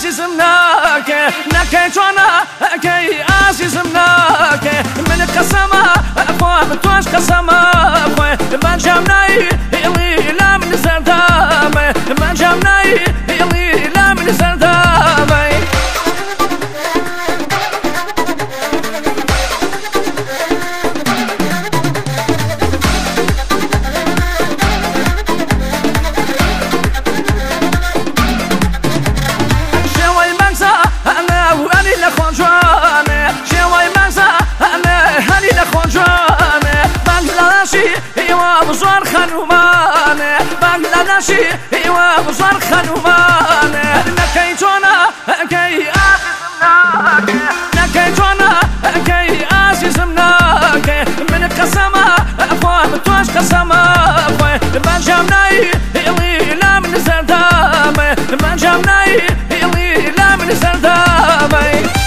عزیزم ناکه نکه جوانا ئەکەی عزیزم ناکێ من قەسەمە خۆم تۆش قەسەمە خۆی بەنجام نایی هێڵی لا من زەردامێ بەنجام نایی هێڵی لا من زەردامێ زۆر خەنومانێ بەنگلادێشی هیوا زۆر خەنومانێ نەکەی جۆنا ئەکەی عزیزم ناکێ نەکەی جۆنا ئەکەی عزیزم ناکێ من قەسەمە خۆم تۆش قەسەمە خۆی بەنجام نایی هێڵی لا من زەردامێ بەنجام نایی هێڵی لا من زەردامێ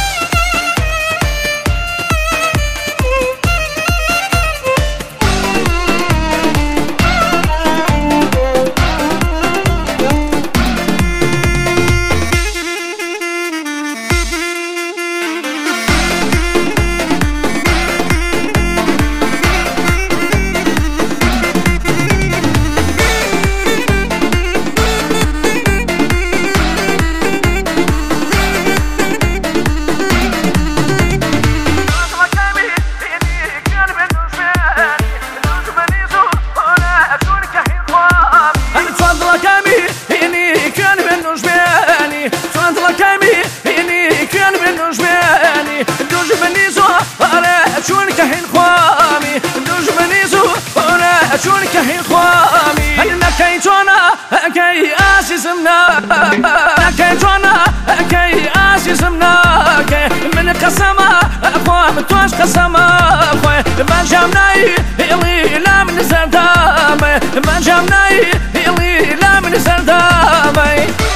نەکەی جۆنا ئەکەی عزیزم ناکێ جۆنا ئەکەی عزیزم ناکێ من قەسەمە خۆم تۆش قەسەمە خۆی بەنجام نایی هێڵی لا من زەردامێ بەنجام نایی هێڵی لا من زەردامێ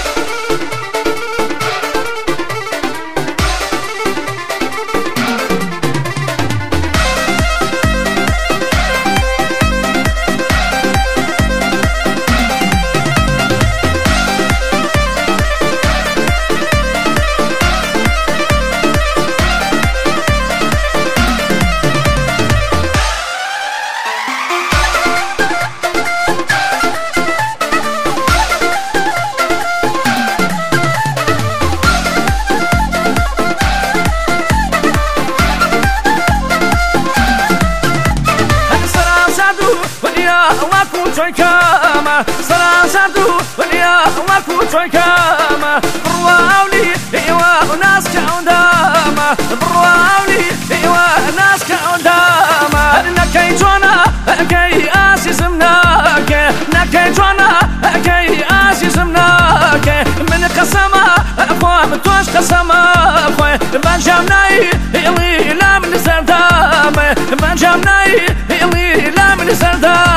سراسردو ونیا وەکو تۆی کامە بڕوا ئەولی هیوا ناسکە ئەودامە بڕوا ئەولی هیوا ناسکە ئەودامە نەکەی جۆنا ئەکەی عزیزم ناکێ نەکەی جۆنا ئەکەی عزیزم ناکێ من قەسەمە خۆم تۆش قەسەمە خۆی بەنجام نایی هێڵی لا من زەردامێ بەنجام نایی هێڵی لا من زەردامێ